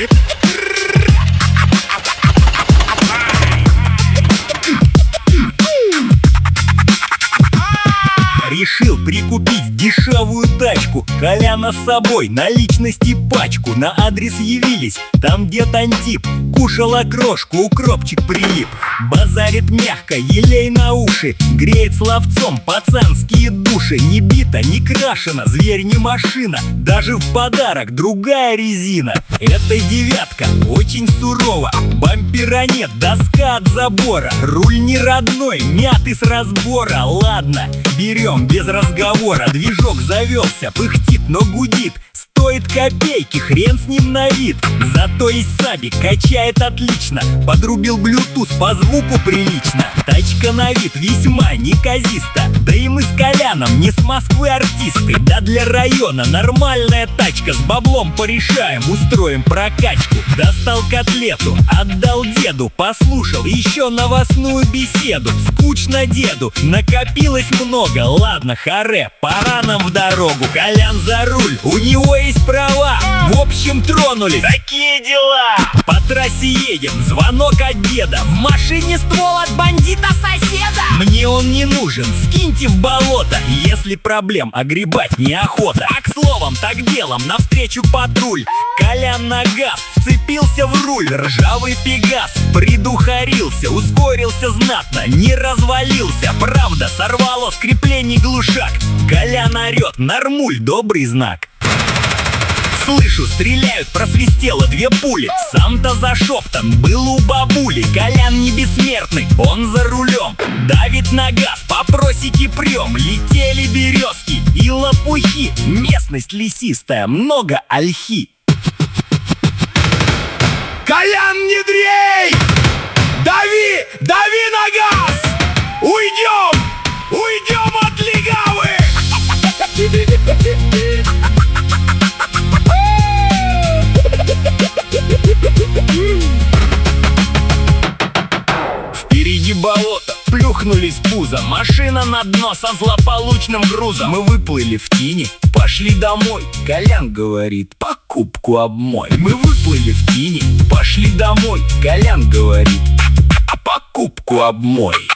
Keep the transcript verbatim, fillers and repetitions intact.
Решил прикупить дешевую тачку, Коляна с собой, наличности пачку. На адрес явились, там дед Антип кушал окрошку, укропчик прилип. Базарит мягко, елей на уши, греет словцом пацанские души. Не бита, не крашена, зверь не машина, даже в подарок другая резина. Эта девятка очень сурова, бампера нет, доска от забора. Руль не родной, мятый с разбора. Ладно, берем без разговора. Движок завелся, пыхтит, но гудит. Стоит копейки, хрен с ним на вид. Зато и сабик качает отлично, подрубил блютуз, по звуку прилично. Тачка на вид весьма неказиста, да и мы с Коляном не с Москвы артисты. Да для района нормальная тачка, с баблом порешаем, устроим прокачку. Достал котлету, отдал деду, послушал еще новостную беседу. Скучно деду, накопилось много, ладно, харе, пора нам в дорогу. Колян за руль, у него есть права, в общем тронулись. Такие дела. По трассе едем, звонок от деда, в машине ствол от бандита соседа. Мне он не нужен, скиньте в болото, если проблем огребать неохота. Так словом, так делом, навстречу патруль. Колян на газ, вцепился в руль. Ржавый пегас придухарился, ускорился знатно, не развалился. Правда, сорвало с креплений глушак. Колян орет, нормуль, добрый знак. Слышу, стреляют, просвистело две пули. Сам-то за шептом был у бабули. Колян не бессмертный, он за рулем, давит на газ, по просеке прем. Летели березки и лопухи, местность лесистая, много ольхи. Колян, не дрей! Дави, дави на газ! Уйдем, уйдем от легавы! Впереди болото, плюхнулись пузо, машина на дно со злополучным грузом. Мы выплыли в тени, пошли домой. Колян говорит, покупку обмой. Мы выплыли в тени, пошли домой. Колян говорит, покупку обмой.